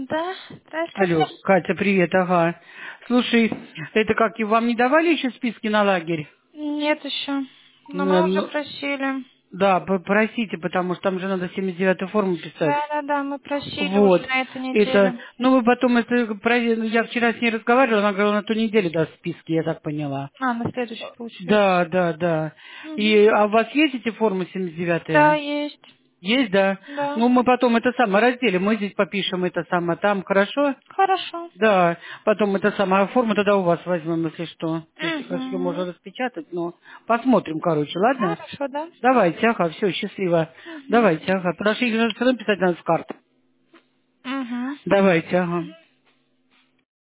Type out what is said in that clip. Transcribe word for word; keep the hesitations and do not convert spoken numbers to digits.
Да, Алло, здравствуйте. Катя, привет, ага. Слушай, это как, и вам не давали еще списки на лагерь? Нет еще. Но мы Н- уже ну, просили. да, попросите, потому что там же надо семьдесят девятую форму писать. Да, да, да, мы просили уже Вот. на этой Это, неделе. ну вы потом, это, прове- ну, я вчера с ней разговаривала, она говорила, на ту неделю даст списки, я так поняла. А, на следующий получается. Да, да, да. Угу. И, а у вас есть эти формы семьдесят Да, девятые? есть. Есть, да? Да. Ну, мы потом это самое разделим, мы здесь попишем это самое там, хорошо? Хорошо. Да, потом это самая форма тогда у вас возьмем, если что. Если хочу, Угу. можно распечатать, но посмотрим, короче, ладно? Хорошо, да? Давайте, ага, все, счастливо. Угу. Давайте, ага, потому что их же все равно писать надо с карт. Угу. Давайте, ага.